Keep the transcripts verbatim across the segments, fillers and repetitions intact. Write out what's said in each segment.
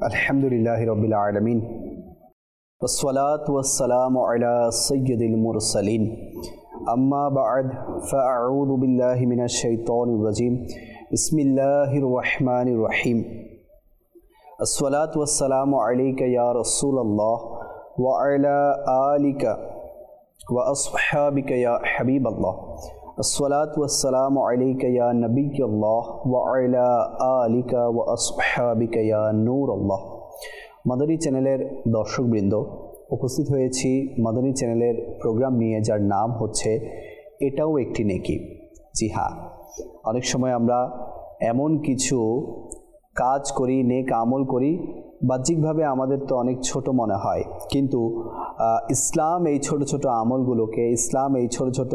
अल्हम्दुलिल्लाहि रब्बिल आलमीन वस्सलातु वस्सलामु अला सय्यिदिल मुरसलीन अम्मा बअद फअऊज़ु बिल्लाहि मिनश शैतानिर रजीम बिस्मिल्लाहिर रहमानिर रहीम अस्सलातु वस्सलामु अलैका या रसूलल्लाह व अला आलिका व अस्हाबिका या हबीबल्लाह अस्सलातु वस्सलामु अलैका या नबिय्यल्लाह व अला आलिका व अस्हाबिका या नूरल्लाह। মাদানী চ্যানেলের দর্শকবৃন্দ, উপস্থিত হয়েছি মাদানী চ্যানেলের প্রোগ্রাম নিয়ে, যার নাম হচ্ছে এটাও একটি নেকি। জি হ্যাঁ, অনেক সময় আমরা এমন কিছু কাজ করি, নেক আমল করি, বাহ্যিকভাবে আমাদের তো অনেক ছোট মনে হয়, কিন্তু ইসলাম এই ছোট ছোট আমলগুলোকে, ইসলাম এই ছোট ছোট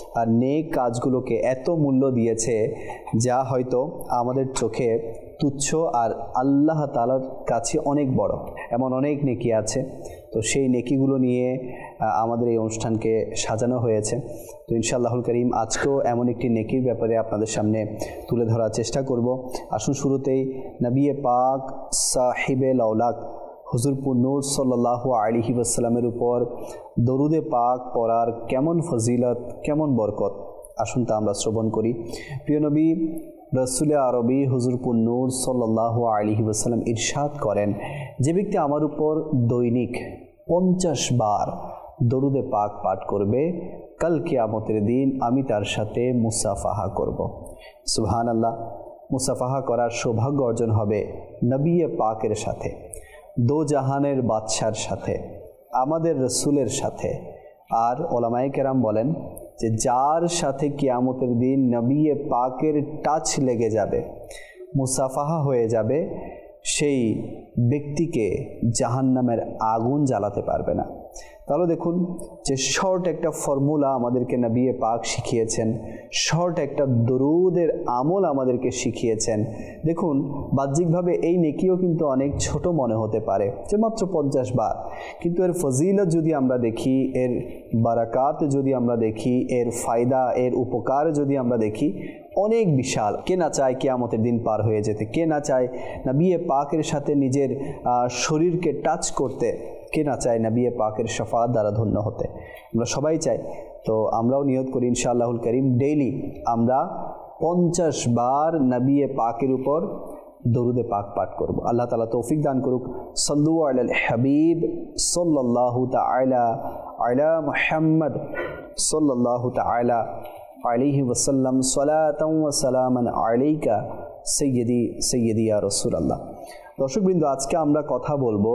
নেক কাজগুলোকে এত মূল্য দিয়েছে যা হয়তো আমাদের চোখে তুচ্ছ আর আল্লাহ তাআলার কাছে অনেক বড়। এমন অনেক নেকি আছে, তো সেই নেকিগুলো নিয়ে আমাদের এই অনুষ্ঠানকে সাজানো হয়েছে। তো ইনশাআল্লাহুল কারীম আজকেও এমন একটি নেকির ব্যাপারে আপনাদের সামনে তুলে ধরার চেষ্টা করব। আসুন শুরুতেই নবী পাক সাহিবে লাউলাক হুজুর নূর সাল্লাল্লাহু আলাইহি ওয়াসাল্লামের উপর দরুদে পাক পড়ার কেমন ফজিলত, কেমন বরকত, আসুন তা আমরা শ্রবণ করি। প্রিয় নবী রসুলে আরবি হুজুর নূর সাল্লাল্লাহু আলাইহি ওয়াসাল্লাম ইরশাদ করেন, যে ব্যক্তি আমার উপর দৈনিক পঞ্চাশ বার দরুদে পাক পাঠ করবে, কাল কিয়ামতের দিন আমি তার সাথে মুসাফাহা করব। সুবহানাল্লাহ। মুসাফাহা করার সৌভাগ্য অর্জন হবে নবী পাকের সাথে, দো জাহানের বাদশার সাথে, আমাদের রসুলের সাথে। আর ওলামায়ে কেরাম বলেন যে যার সাথে কিয়ামতের দিন নবী পাকের টাচ লেগে যাবে, মুসাফাহা হয়ে যাবে, সেই ব্যক্তিকে জাহান্নামের আগুন জ্বালাতে পারবে না। তাহলে দেখুন যে শর্ট একটা ফর্মুলা আমাদেরকে নবী পাক শিখিয়েছেন, শর্ট একটা দরুদের আমল আমাদেরকে শিখিয়েছেন। দেখুন বাহ্যিকভাবে এই নেকিও কিন্তু অনেক ছোট মনে হতে পারে, যে মাত্র পঞ্চাশ বার, কিন্তু এর ফজিলত যদি আমরা দেখি, এর বারাকাত যদি আমরা দেখি, এর ফায়দা, এর উপকার যদি আমরা দেখি, অনেক বিশাল। কে না চায় কিয়ামতের দিন পার হয়ে যেতে? কে না চায় নবী পাকের সাথে নিজের শরীরকে টাচ করতে? কে না চায় নবী পাকের শাফাত দ্বারা ধন্য হতে? আমরা সবাই চাই। তো আমরাও নিয়ত করি ইনশাআল্লাহুল কারীম ডেইলি আমরা পঞ্চাশ বার নবী পাকের উপর দরুদে পাক পাঠ করব। আল্লাহ তাআলা তৌফিক দান করুক। সাল্লু আলাল হাবিব সাল্লাল্লাহু তাআলা আলা মুহাম্মদ সাল্লাল্লাহু তাআলা আলাইহি ওয়াসাল্লাম সালাতান ওয়া সালামান আলাইকা সাইয়্যিদি সাইয়্যিদি ইয়া রাসূলুল্লাহ। দর্শকবৃন্দ, আজকে আমরা কথা বলবো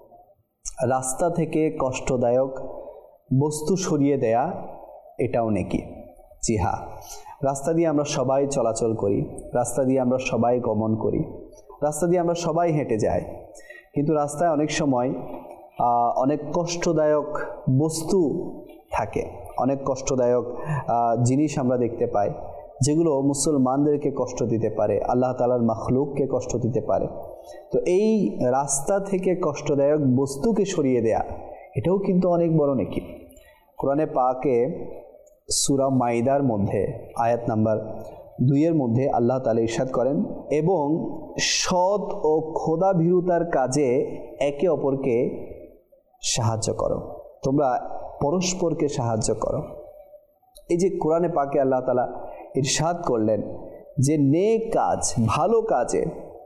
রাস্তা থেকে কষ্টদায়ক বস্তু সরিয়ে দেয়া, এটাও নেকি। জি হ্যাঁ, রাস্তা দিয়ে আমরা সবাই চলাচল করি, রাস্তা দিয়ে আমরা সবাই গমন করি, রাস্তা দিয়ে আমরা সবাই হেঁটে যাই, কিন্তু রাস্তায় অনেক সময় অনেক কষ্টদায়ক বস্তু থাকে, অনেক কষ্টদায়ক জিনিস আমরা দেখতে পাই, যেগুলো মুসলমানদেরকে কষ্ট দিতে পারে, আল্লাহ তাআলার মাখলুককে কষ্ট দিতে পারে। তো এই রাস্তা থেকে কষ্টদায়ক বস্তুকে সরিয়ে দেয়া, এটাও কিন্তু অনেক বড় নেকি। কোরআনে পাকে সূরা মাইদার মধ্যে আয়াত নাম্বার দুইয়ের মধ্যে আল্লাহ তাআলা ইরশাদ করেন, এবং সৎ ও খোদাভীরুতার কাজে একে অপরকে সাহায্য করো, তোমরা পরস্পরকে সাহায্য করো। এই যে কোরআনে পাকে আল্লাহ তাআলা ইরশাদ করলেন যে নেক কাজ, ভালো কাজে,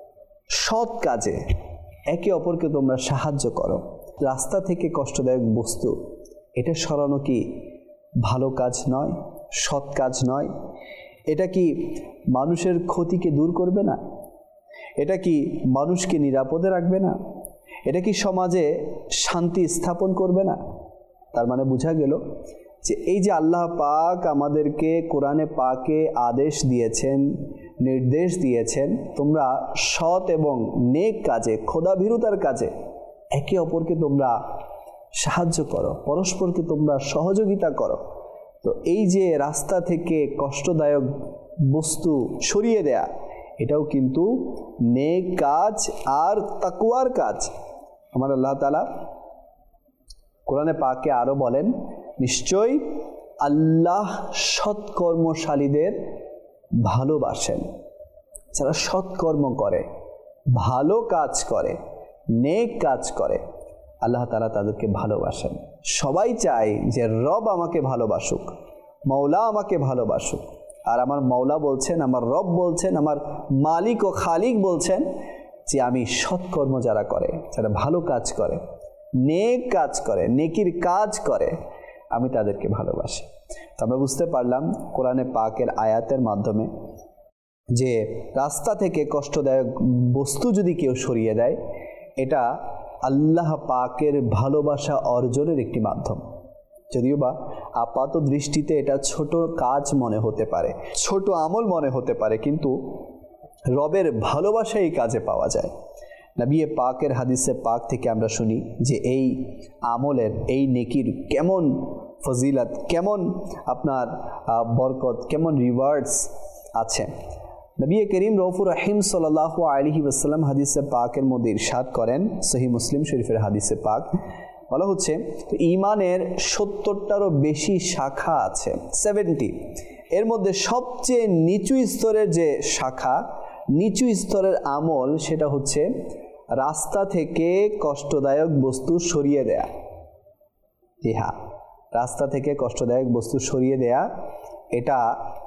সৎ কাজে একে অপরকে তোমরা সাহায্য করো। রাস্তা থেকে কষ্টদায়ক বস্তু এটা সরানো কি ভালো কাজ নয়? সৎ কাজ নয়? এটা কি মানুষের ক্ষতিকে দূর করবে না? এটা কি মানুষকে নিরাপদে রাখবে না? এটা কি সমাজে শান্তি স্থাপন করবে না? তার মানে বোঝা গেল যে এই যে আল্লাহ পাক আমাদেরকে কোরআনে পাকে আদেশ দিয়েছেন, নির্দেশ দিয়েছেন, তোমরা সৎ এবং নেক কাজে, খোদাভীরুতার কাজে একে অপরকে তোমরা সাহায্য করো, পরস্পরকে তোমরা সহযোগিতা করো। তো এই যে রাস্তা থেকে কষ্টদায়ক বস্তু সরিয়ে দেয়া, এটাও কিন্তু নেক কাজ আর তাকওয়ার কাজ। আমার আল্লাহ তাআলা কোরআনে পাকে আরো বলেন, নিশ্চয়ই আল্লাহ সৎকর্মশালীদের ভালোবাসেন। যারা সৎকর্ম করে, ভালো কাজ করে, নেক কাজ করে, আল্লাহ তাআলা তাদেরকে ভালোবাসেন। সবাই চায় যে রব আমাকে ভালোবাসুক, মৌলা আমাকে ভালোবাসুক। আর আমার মৌলা বলছেন, আমার রব বলছেন, আমার মালিক ও খালিক বলছেন যে আমি সৎকর্ম যারা করে, যারা ভালো কাজ করে, নেক কাজ করে, নেকির কাজ করে, আমি তাদেরকে ভালোবাসি। তো আমরা বুঝতে পারলাম কোরআনে পাকের আয়াতের মাধ্যমে যে রাস্তা থেকে কষ্টদায়ক বস্তু যদি কেউ সরিয়ে দেয়, এটা আল্লাহ পাকের ভালোবাসা অর্জনের একটি মাধ্যম। যদিও বা আপাত দৃষ্টিতে এটা ছোট কাজ মনে হতে পারে, ছোট আমল মনে হতে পারে, কিন্তু রবের ভালোবাসা এই কাজে পাওয়া যায়। নবী পাকের হাদিসে পাক থেকে আমরা শুনি যে এই আমলের, এই নেকির কেমন ফজিলত, কেমন আপনার বরকত, কেমন রিওয়ার্ডস আছে। নবী করিম রউফুর রহিম সাল্লাল্লাহু আলাইহি ওয়াসাল্লাম হাদিসে পাকের মধ্যে ইরশাদ করেন, সহিহ মুসলিম শরীফের হাদিসে পাক, বলা হচ্ছে ঈমানের সত্তরটারও বেশি শাখা আছে, সেভেন্টি। এর মধ্যে সবচেয়ে নিচু স্তরের যে শাখা, নিচু স্তরের আমল, সেটা হচ্ছে রাস্তা থেকে কষ্টদায়ক বস্তু সরিয়ে দেয়া। জি হ্যাঁ, রাস্তা থেকে কষ্টদায়ক বস্তু সরিয়ে দেয়া, এটা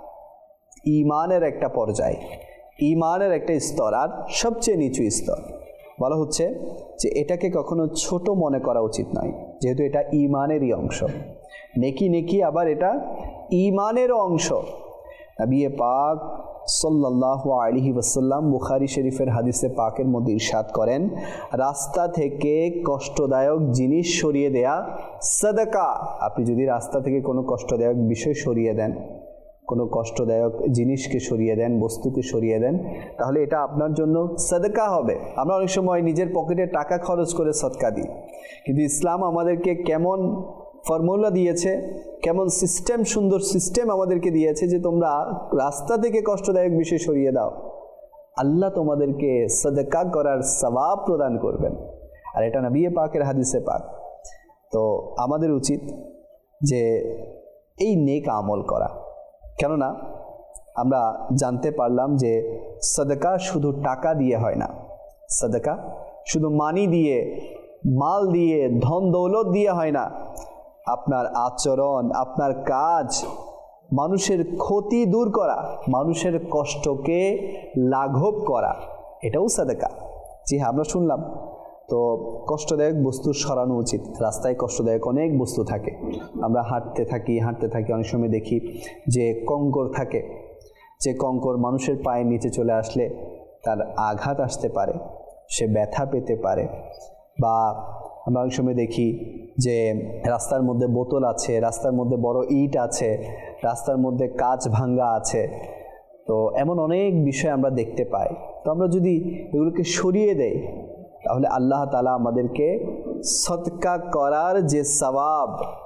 ঈমানের একটা পর্যায়, ঈমানের একটা স্তর, আর সবচেয়ে নিচু স্তর। বলা হচ্ছে যে এটাকে কখনো ছোট মনে করা উচিত নয়, যেহেতু এটা ঈমানেরই অংশ। নেকি নেকি আবার এটা ঈমানেরও অংশ। নবী পাক সাল্লাল্লাহু আলাইহি ওয়াসাল্লাম বুখারী শরীফের হাদিসে পাকের মধ্যে ইরশাদ করেন, রাস্তা থেকে কষ্টদায়ক জিনিস সরিয়ে দেয়া সাদাকা। আপনি যদি রাস্তা থেকে কোনো কষ্টদায়ক বিষয় সরিয়ে দেন, কোনো কষ্টদায়ক জিনিসকে সরিয়ে দেন, বস্তুকে সরিয়ে দেন, তাহলে এটা আপনার জন্য সাদাকা হবে। আমরা অনেক সময় নিজের পকেটে টাকা খরচ করে সদকা দিই, কিন্তু ইসলাম আমাদেরকে কেমন ফর্মুলা দিয়েছে, কেমন সিস্টেম, সুন্দর সিস্টেম আমাদেরকে দিয়েছে যে তোমরা রাস্তা থেকে কষ্টদায়ক বিষয় সরিয়ে দাও, আল্লাহ তোমাদেরকে সাদাকা করার সওয়াব প্রদান করবেন। আর এটা নবী পাকের হাদিসে পাক। তো আমাদের উচিত যে এই নেক আমল করা। কেননা আমরা জানতে পারলাম যে সাদাকা শুধু টাকা দিয়ে হয় না, সাদাকা শুধু মানি দিয়ে, মাল দিয়ে, ধন দৌলত দিয়ে হয় না। আপনার আচরণ, আপনার কাজ, মানুষের ক্ষতি দূর করা, মানুষের কষ্টকে লাঘব করা, এটাও সাদাকা। জি হ্যাঁ, আমরা শুনলাম তো কষ্টদায়ক বস্তু সরানো উচিত। রাস্তায় কষ্টদায়ক অনেক বস্তু থাকে, আমরা হাঁটতে থাকি হাঁটতে থাকি অনেক সময় দেখি যে কঙ্কর থাকে, যে কঙ্কর মানুষের পায়ের নিচে চলে আসলে তার আঘাত আসতে পারে, সে ব্যথা পেতে পারে। বা আমরা অনেক সময় দেখি যে রাস্তার মধ্যে বোতল আছে, রাস্তার মধ্যে বড় ইট আছে, রাস্তার মধ্যে কাঁচ ভাঙ্গা আছে। তো এমন অনেক বিষয় আমরা দেখতে পাই। তো আমরা যদি এগুলোকে সরিয়ে দেই, তাহলে আল্লাহ তাআলা আমাদেরকে সদকা করার যে সওয়াব,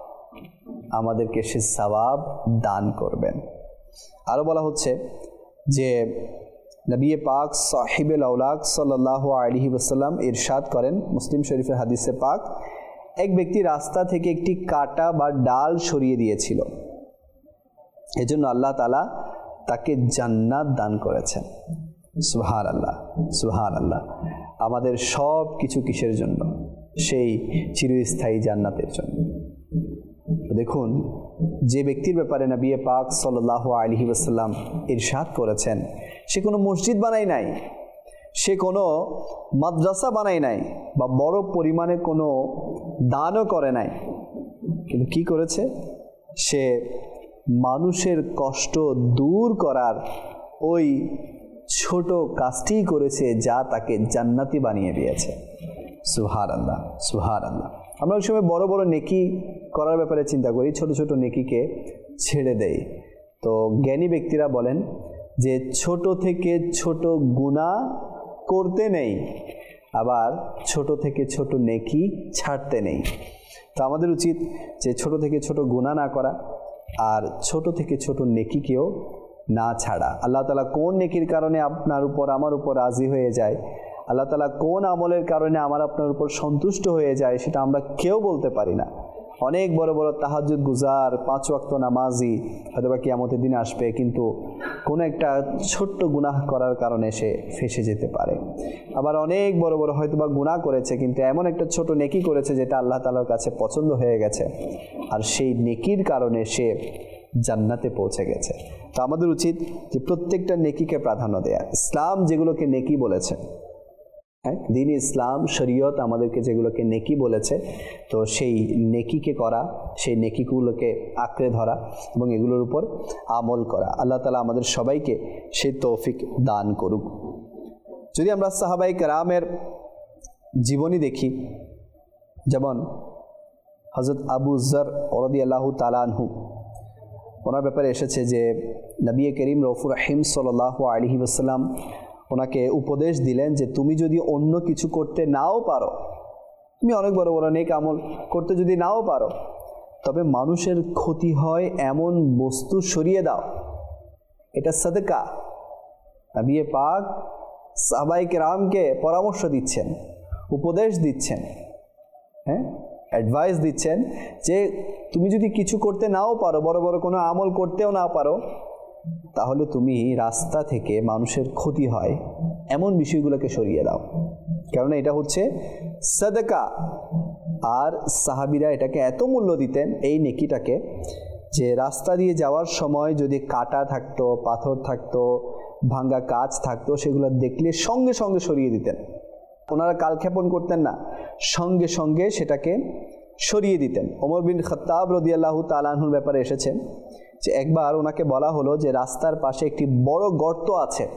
আমাদেরকে সে সওয়াব দান করবেন। আরও বলা হচ্ছে যে নবী পাক সাহিবুল আওলাক সাল্লাল্লাহু আলাইহি ওয়াসাল্লাম ইরশাদ করেন, মুসলিম শরীফের হাদিসে পাক, এক ব্যক্তি রাস্তা থেকে একটি কাঁটা বা ডাল সরিয়ে দিয়েছিল, এজন্য আল্লাহ তাআলা তাকে জান্নাত দান করেছেন। সুবহানাল্লাহ, সুবহানাল্লাহ। আমাদের সব কিছু কিসের জন্য? সেই চিরস্থায়ী জান্নাতের জন্য। দেখুন, যে ব্যক্তির ব্যাপারে নবী পাক সাল্লাল্লাহু আলাইহি ওয়াসাল্লাম ইরশাদ করেছেন, সে কোনো মসজিদ বানায় নাই, সে কোনো মাদ্রাসা বানায় নাই, বা বড় পরিমাণে কোনো দানও করে নাই, কিন্তু কি করেছে? সে মানুষের কষ্ট দূর করার ওই ছোট কাজটিই করেছে, যা তাকে জান্নাতি বানিয়ে দিয়েছে। সুবহানাল্লাহ, সুবহানাল্লাহ। আমরা ওই সময় বড় বড় নেকি করার ব্যাপারে চিন্তা করি, ছোট ছোট নেকিকে ছেড়ে দেই। তো জ্ঞানী ব্যক্তিরা বলেন যে ছোট থেকে ছোট গুনাহ করতে নেই, আবার ছোট থেকে ছোট নেকি ছাড়তে নেই। তো আমাদের উচিত যে ছোট থেকে ছোট গুনাহ না করা, আর ছোট থেকে ছোট নেকিকেও না ছাড়া। আল্লাহ তাআলা কোন নেকির কারণে আপনার উপর, আমার উপর রাজি হয়ে যায়, আল্লাহ তাআলা কোন আমলের কারণে আমার আপনার উপর সন্তুষ্ট হয়ে যায়, সেটা আমরা কেউ বলতে পারি না। অনেক বড় বড় তাহাজ্জুদ গুজার, পাঁচ ওয়াক্ত নামাজি হয়তোবা কিয়ামতের দিনে আসবে, কিন্তু কোনো একটা ছোট্ট গুনাহ করার কারণে সে ফেঁসে যেতে পারে। আবার অনেক বড় বড় হয়তোবা গুনাহ করেছে, কিন্তু এমন একটা ছোট নেকি করেছে যেটা আল্লাহ তাআলার কাছে পছন্দ হয়ে গেছে, আর সেই নেকির কারণে সে জান্নাতে পৌঁছে গেছে। তো আমাদের উচিত যে প্রত্যেকটা নেকিকে প্রাধান্য দেয়া। ইসলাম যেগুলোকে নেকি বলেছে, হ্যাঁ, দ্বীন ইসলাম শরীয়ত আমাদেরকে যেগুলোকে নেকি বলেছে, তো সেই নেকিকে করা, সেই নেকিগুলোকে আঁকড়ে ধরা এবং এগুলোর উপর আমল করা। আল্লাহ তাআলা আমাদের সবাইকে সেই তৌফিক দান করুক। যদি আমরা সাহাবায়ে কেরামের জীবনী দেখি, যেমন হযরত আবু যর রাদিয়াল্লাহু তাআলা আনহু, ওনার ব্যাপারে এসেছে যে নবী করিম রউফুর রহিম সাল্লাল্লাহু আলাইহি ওয়াসাল্লাম ওনাকে উপদেশ দিলেন যে তুমি যদি অন্য কিছু করতে নাও পারো, তুমি অনেক বড় বড় নেক আমল করতে যদি নাও পারো, তবে মানুষের ক্ষতি হয় এমন বস্তু সরিয়ে দাও, এটা সাদকা। নবী পাক সাহাবায়ে কেরামকে পরামর্শ দিচ্ছেন, উপদেশ দিচ্ছেন, হ্যাঁ, অ্যাডভাইস দিচ্ছেন যে তুমি যদি কিছু করতে নাও পারো, বড় বড় কোনো আমল করতেও না পারো, তাহলে তুমি রাস্তা থেকে মানুষের ক্ষতি হয় এমন বিষয়গুলোকে সরিয়ে দাও, কারণ এটা হচ্ছে সাদকা। আর সাহাবীরা এটাকে এত মূল্য দিতেন এই নেকিটাকে, যে রাস্তা দিয়ে যাওয়ার সময় যদি কাটা থাকতো, পাথর থাকতো, ভাঙ্গা কাঁচ থাকতো, সেগুলো দেখলে সঙ্গে সঙ্গে সরিয়ে দিতেন। ওনারা কালক্ষেপণ করতেন না, সঙ্গে সঙ্গে সেটাকে সরিয়ে দিতেন। ওমর বিন খাত্তাব রাদিয়াল্লাহু তাআলা আনহুর ব্যাপারে এসেছে যে একবার ওনাকে বলা হলো যে রাস্তার পাশে একটি বড় গর্ত আছে।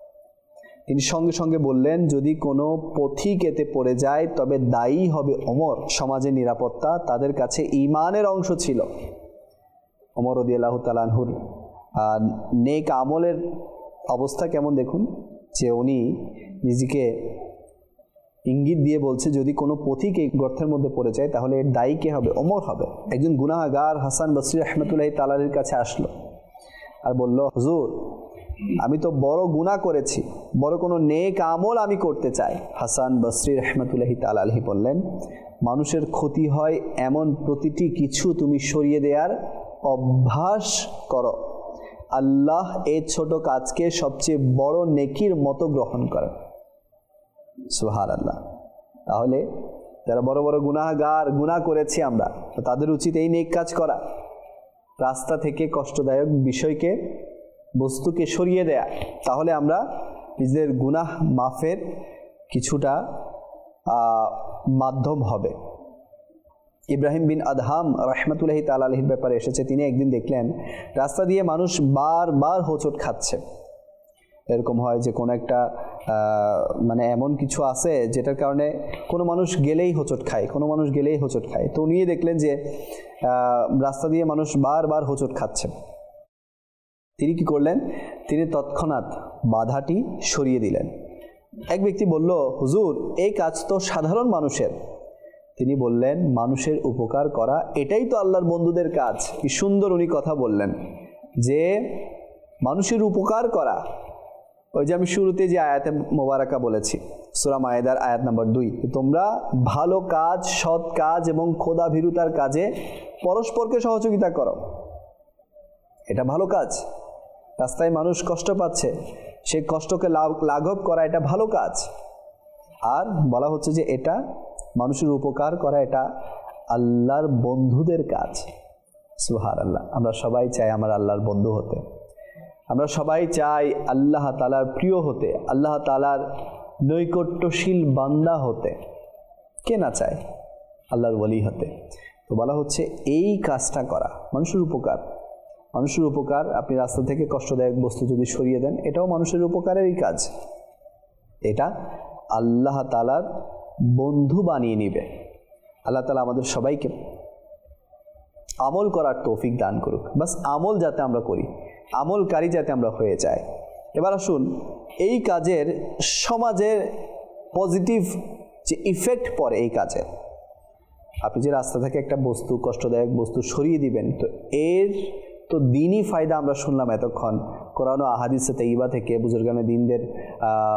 তিনি সঙ্গে সঙ্গে বললেন, যদি কোনো পথিক এতে পড়ে যায় তবে দায়ী হবে ওমর। সমাজের নিরাপত্তা তাদের কাছে ঈমানের অংশ ছিল। ওমর রাদিয়াল্লাহু তাআলা আনহুর নেক আমলের অবস্থা কেমন দেখুন, যে উনি নিজেকে ইঙ্গিত দিয়ে বলছে যদি কোনো পথিক এই গর্তের মধ্যে পড়ে যায় তাহলে এর দায়ী কে হবে? ওমর হবে। একজন গুনাহগার হাসান বসরি রাহমাতুল্লাহি তাআলার কাছে আসলো আর বলল, হুজুর আমি তো বড় গুনাহ করেছি, বড় কোনো নেক আমল আমি করতে চাই। হাসান বসরি রাহমাতুল্লাহি তাআলা আলাইহি বললেন, মানুষের ক্ষতি হয় এমন প্রতিটি কিছু তুমি সরিয়ে দেওয়ার অভ্যাস করো, আল্লাহ এই ছোট কাজকে সবচেয়ে বড় নেকির মতো গ্রহণ করেন। সুবহানাল্লাহ। তাহলে যারা বড় বড় গুনাহগার, গুনাহ করেছি আমরা, তো তাদের উচিত এই নেক কাজ করা, রাস্তা থেকে কষ্টদায়ক বিষয়কে, বস্তুকে সরিয়ে দেয়া। তাহলে আমরা নিজেদের গুনাহ মাফের কিছুটা মাধ্যম হবে। ইব্রাহিম বিন আদহাম রাহমাতুল্লাহি তাআলা আলাইহির ব্যাপারে এসেছে, তিনি একদিন দেখলেন রাস্তা দিয়ে মানুষ বারবার হোঁচট খাচ্ছে। এরকম হয় যে কোনো একটা মানে এমন কিছু আছে যেটার কারণে কোনো মানুষ গেলেই হোঁচট খায়, কোনো মানুষ গেলেই হোঁচট খায়। তো উনি দেখলেন যে রাস্তা দিয়ে মানুষ বারবার হোঁচট খাচ্ছে। তিনি কি করলেন? তিনি তৎক্ষণাৎ বাধাটি সরিয়ে দিলেন। এক ব্যক্তি বলল, হুজুর এই কাজ তো সাধারণ মানুষের। তিনি বললেন, মানুষের উপকার করা এটাই তো আল্লাহর বন্ধুদের কাজ। কি সুন্দর উনি কথা বললেন যে মানুষের উপকার করা। ওই যে আমি শুরুতে যে আয়াতে মোবারকা বলেছি, সূরা মায়েদার আয়াত নাম্বার দুই, তোমরা ভালো কাজ, সৎ কাজ এবং খোদা ভীরুতার কাজে পরস্পরকে সহযোগিতা করো, এটা ভালো কাজ। রাস্তায় মানুষ কষ্ট পাচ্ছে, সেই কষ্টকে লাঘব করা এটা ভালো কাজ। আর বলা হচ্ছে যে এটা মানুষের উপকার করা এটা আল্লাহর বন্ধুদের কাজ। সুবহানাল্লাহ। আমরা সবাই চাই আমার আল্লাহর বন্ধু হতে, আমরা সবাই চাই আল্লাহ তাআলার প্রিয় হতে, আল্লাহ তাআলার নৈকট্যশীল বান্দা হতে। কে না চায় আল্লাহর ওলি হতে? তো বলা হচ্ছে এই কাজটা করা, মানুষের উপকার। মানুষের উপকার, আপনি রাস্তা থেকে কষ্টদায়ক বস্তু যদি সরিয়ে দেন, এটাও মানুষের উপকারেরই কাজ। এটা আল্লাহ তাআলার বন্ধু বানিয়ে নিবে। আল্লাহ তাআলা আমাদের সবাইকে আমল করার তৌফিক দান করুক। বাস আমল যাতে আমরা করি, আমলকারী যাতে আমরা হয়ে যাই। এবার আসুন এই কাজের সমাজের পজিটিভ যে ইফেক্ট পড়ে এই কাজের। আপনি যে রাস্তা থেকে একটা বস্তু, কষ্টদায়ক বস্তু সরিয়ে দিবেন, তো এর তো দিনই ফায়দা আমরা শুনলাম এতক্ষণ। কোরআন ও আহাদিসে তাইয়্যিবা থেকে, বুজুর্গানে দিনদের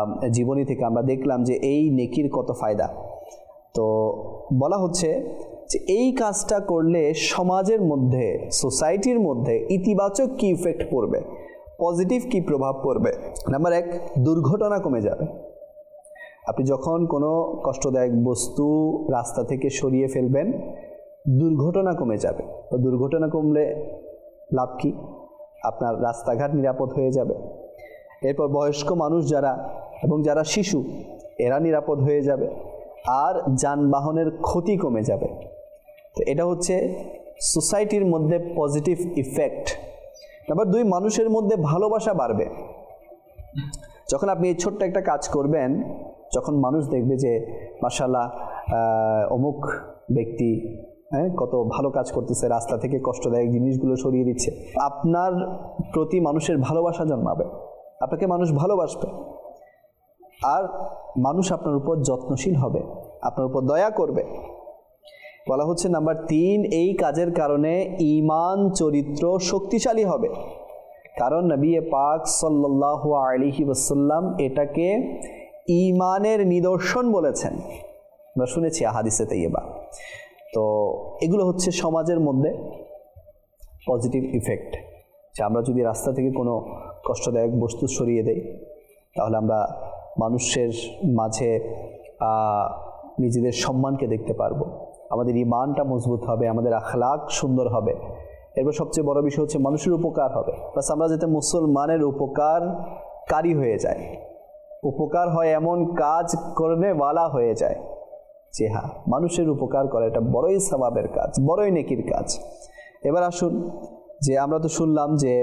জীবনী থেকে আমরা দেখলাম যে এই নেকির কত ফায়দা। তো বলা হচ্ছে যে এই কাজটা করলে সমাজের মধ্যে, সোসাইটির মধ্যে ইতিবাচক কি ইফেক্ট পড়বে, পজিটিভ কি প্রভাব পড়বে। নাম্বার এক, দুর্ঘটনা কমে যাবে। আপনি যখন কোনো কষ্টদায়ক বস্তু রাস্তা থেকে সরিয়ে ফেলবেন, দুর্ঘটনা কমে যাবে। তো দুর্ঘটনা কমলে লাভ কি? আপনার রাস্তাঘাট নিরাপদ হয়ে যাবে। এরপর বয়স্ক মানুষ যারা এবং যারা শিশু, এরা নিরাপদ হয়ে যাবে, আর যানবাহনের ক্ষতি কমে যাবে। তো এটা হচ্ছে সোসাইটির মধ্যে পজিটিভ ইফেক্ট। নাম্বার দুই, মানুষের মধ্যে ভালোবাসা বাড়বে। যখন আপনি এই ছোট্ট একটা কাজ করবেন, যখন মানুষ দেখবে যে মাশাআল্লাহ অমুক ব্যক্তি হ্যাঁ কত ভালো কাজ করতেছে, রাস্তা থেকে কষ্টদায়ক জিনিসগুলো সরিয়ে দিচ্ছে, আপনার প্রতি মানুষের ভালোবাসা জন্মাবে, আপনাকে মানুষ ভালোবাসবে, আর মানুষ আপনার উপর যত্নশীল হবে, আপনার উপর দয়া করবে। বলা হচ্ছে নাম্বার তিন, এই কাজের কারণে ঈমান চরিত্র শক্তিশালী হবে। কারণ নবী পাক সাল্লাল্লাহু আলাইহি ওয়াসাল্লাম এটাকে ঈমানের নিদর্শন বলেছেন, আমরা শুনেছি হাদিসে তাইয়্যিবা। তো এগুলো হচ্ছে সমাজের মধ্যে পজিটিভ ইফেক্ট, যে আমরা যদি রাস্তা থেকে কোনো কষ্টদায়ক বস্তু সরিয়ে দেই, তাহলে আমরা মানুষের মাঝে নিজেদের সম্মানকে দেখতে পারবো, আমাদের ঈমানটা মজবুত হবে, আমাদের আখলাক সুন্দর হবে। এরপর সবচেয়ে বড় বিষয় হচ্ছে মানুষের উপকার হবে। বাস আমরা যাতে মুসলমানের উপকারকারী হয়ে যায়, উপকার হয় এমন কাজ করনেওয়ালা হয়ে যায়। জি হ্যাঁ, মানুষের উপকার করা এটা বড়ই সওয়াবের কাজ, বড়ই নেকির কাজ। এবার আসুন, যে আমরা তো শুনলাম যে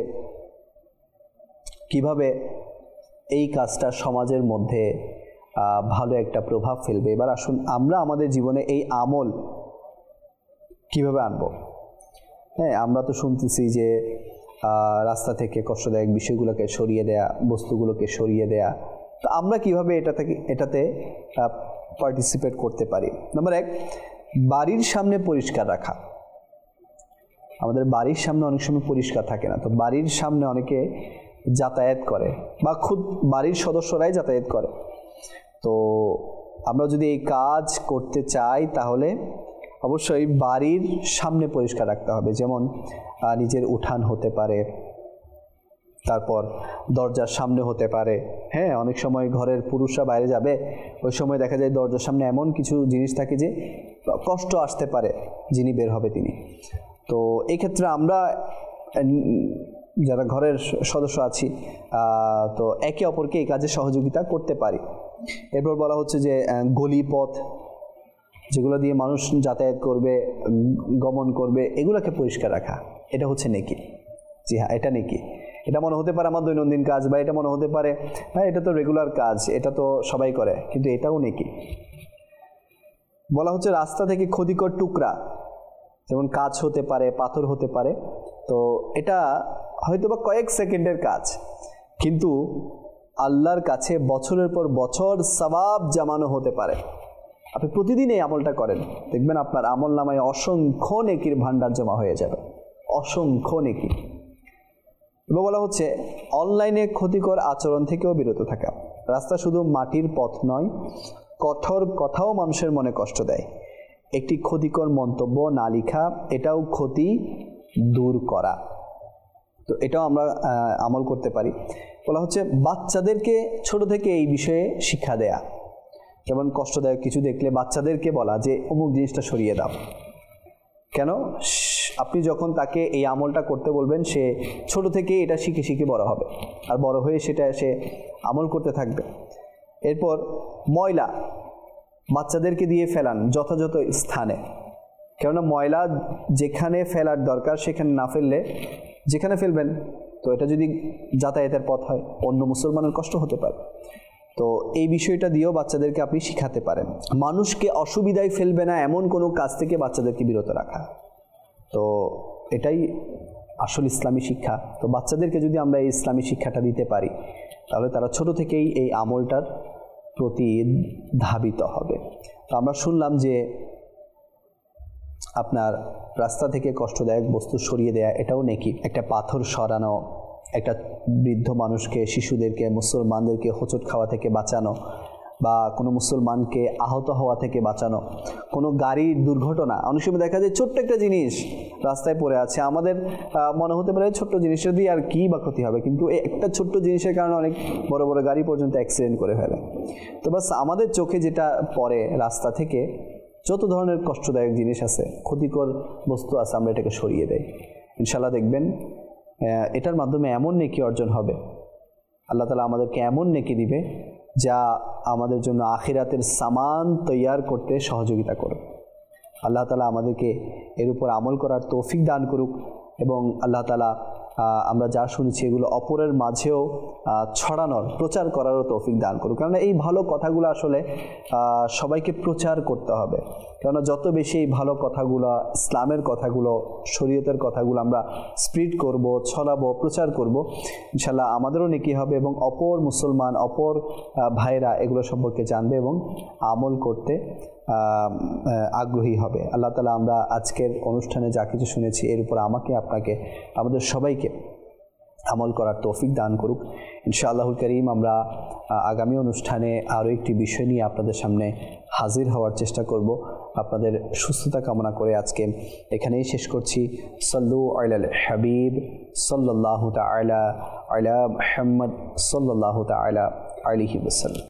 কিভাবে এই কাজটা সমাজের মধ্যে ভালো একটা প্রভাব ফেলবে। এবার আসুন আমরা আমাদের জীবনে এই আমল কিভাবে আনবো। হ্যাঁ, আমরা তো শুনতেছি যে রাস্তা থেকে কষ্টদায়ক বিষয়গুলোকে সরিয়ে দেয়া, বস্তুগুলোকে সরিয়ে দেয়া। তো আমরা কিভাবে এটা থেকে এটাতে পার্টিসিপেট করতে পারি। নাম্বার এক, বাড়ির সামনে পরিষ্কার রাখা। আমাদের বাড়ির সামনে অনেক সময় পরিষ্কার থাকে না, তো বাড়ির সামনে অনেকে যাতায়াত করে বা খুদ বাড়ির সদস্যরাই যাতায়াত করে। তো আমরা যদি এই কাজ করতে চাই তাহলে অবশ্যই বাড়ির সামনে পরিষ্কার রাখতে হবে। যেমন নিজের উঠান হতে পারে, তারপর দরজার সামনে হতে পারে। হ্যাঁ, অনেক সময় ঘরের পুরুষরা বাইরে যাবে, ওই সময় দেখা যায় দরজার সামনে এমন কিছু জিনিস থাকে যে কষ্ট আসতে পারে যিনি বের হবে তিনি। তো এই ক্ষেত্রে আমরা যারা ঘরের সদস্য আছি তো একে অপরকে এই কাজে সহযোগিতা করতে পারি। এরপর বলা হচ্ছে যে গলি পথ যেগুলো দিয়ে মানুষ যাতায়াত করবে, গমন করবে, এগুলোকে পরিষ্কার রাখা, এটা হচ্ছে নেকি। জি হ্যাঁ, এটা নেকি। এটা মনে হতে পারে আমার দৈনন্দিন কাজ, বা এটা মনে হতে পারে হ্যাঁ এটা তো রেগুলার কাজ, এটা তো সবাই করে, কিন্তু এটাও নেকি। বলা হচ্ছে রাস্তা থেকে ক্ষতিকর টুকরা, যেমন কাঁচ হতে পারে, পাথর হতে পারে, তো এটা হয়তো বা কয়েক সেকেন্ডের কাজ, কিন্তু আল্লাহর কাছে বছরের পর বছর সওয়াব জমানো হতে পারে। আপনি প্রতিদিন এই আমলটা করেন, দেখবেন আপনার আমল নামায় অসংখ্য নেকির ভান্ডার জমা হয়ে যাবে, অসংখ্য নেকি। এবার বলা হচ্ছে অনলাইনে ক্ষতিকর আচরণ থেকেও বিরত থাকা। রাস্তা শুধু মাটির পথ নয়, কঠোর কথাও মানুষের মনে কষ্ট দেয়। একটি ক্ষতিকর মন্তব্য না লেখা, এটাও ক্ষতি দূর করা। তো এটাও আমরা আমল করতে পারি। বলা হচ্ছে বাচ্চাদেরকে ছোট থেকে এই বিষয়ে শিক্ষা দেয়া। যেমন কষ্টদায়ক কিছু দেখলে বাচ্চাদেরকে বলা যে অমুক জিনিসটা সরিয়ে দাও। কেন? আপনি যখন তাকে এই আমলটা করতে বলবেন, সে ছোট থেকে এটা শিখে শিখে বড় হবে, আর বড় হয়ে সেটা সে আমল করতে থাকবে। এরপর ময়লা বাচ্চাদেরকে দিয়ে ফেলান যথাযথ স্থানে, কেননা ময়লা যেখানে ফেলার দরকার সেখানে না ফেললে যেখানে ফেলবেন, তো এটা যদি যাতায়াতের পথ হয় অন্য মুসলমানের কষ্ট হতে পারে। তো এই বিষয়টা দিয়েও বাচ্চাদেরকে আপনি শিখাতে পারেন। মানুষকে অসুবিধায় ফেলবে না এমন কোনো কাজ থেকে বাচ্চাদেরকে বিরত রাখা, তো এটাই আসল ইসলামী শিক্ষা। তো বাচ্চাদেরকে যদি আমরা এই ইসলামী শিক্ষাটা দিতে পারি, তাহলে তারা ছোট থেকেই এই আমলটার প্রতি ধাবিত হবে। তো আমরা শুনলাম যে আপনার রাস্তা থেকে কষ্টদায়ক বস্তু সরিয়ে দেয়া, এটাও নেকি। একটা পাথর সরানো, একটা বৃদ্ধ মানুষকে, শিশুদেরকে, মুসলমানদেরকে হোঁচট খাওয়া থেকে বাঁচানো, বা কোনো মুসলমানকে আহত হওয়া থেকে বাঁচানো, কোনো গাড়ির দুর্ঘটনা, অনেক সময় দেখা যায় ছোট্ট একটা জিনিস রাস্তায় পড়ে আছে, আমাদের মনে হতে পারে ছোট্ট জিনিসটা দিয়ে আর কী বা ক্ষতি হবে, কিন্তু এই একটা ছোট্ট জিনিসের কারণে অনেক বড় বড় গাড়ি পর্যন্ত অ্যাক্সিডেন্ট করে ফেলে। তো বাস আমাদের চোখে যেটা পড়ে রাস্তা থেকে, যত ধরনের কষ্টদায়ক জিনিস আছে, ক্ষতিকর বস্তু আছে, আমরা এটাকে সরিয়ে দেই। ইনশাল্লাহ দেখবেন এটার মাধ্যমে এমন নেকি অর্জন হবে, আল্লাহ তাআলা আমাদেরকে এমন নেকি দিবে যা আমাদের জন্য আখিরাতের সামান তৈয়ার করতে সহযোগিতা করবে। আল্লাহ তাআলা আমাদেরকে এর উপর আমল করার তৌফিক দান করুক, এবং আল্লাহ তাআলা আমরা যা শুনেছি এগুলো অপরের মাঝেও ছড়ানোর, প্রচার করারও তৌফিক দান করুক। কারণ এই ভালো কথাগুলো আসলে সবাইকে প্রচার করতে হবে, কেননা যত বেশি এই ভালো কথাগুলো, ইসলামের কথাগুলো, শরীয়তের কথাগুলো আমরা স্প্রিড করব, ছড়াবো, প্রচার করব, ইনশাল্লাহ আমাদেরও নেকি হবে এবং অপর মুসলমান, অপর ভাইরা এগুলো সম্পর্কে জানবে এবং আমল করতে আগ্রহী হবে। আল্লাহ তাআলা আমরা আজকের অনুষ্ঠানে যা কিছু শুনেছি এর উপর আমাকে, আপনাকে, আমাদের সবাইকে আমল করার তৌফিক দান করুক ইনশাআল্লাহুল করিম। আমরা আগামী অনুষ্ঠানে আরও একটি বিষয় নিয়ে আপনাদের সামনে হাজির হওয়ার চেষ্টা করব। আপনাদের সুস্থতা কামনা করে আজকে এখানেই শেষ করছি। সাল্লু আলাল হাবিব সাল্লাল্লাহু তাআলা আলা মুহাম্মদ সাল্লাল্লাহু তাআলা আলাইহি ওয়াসাল্লাম।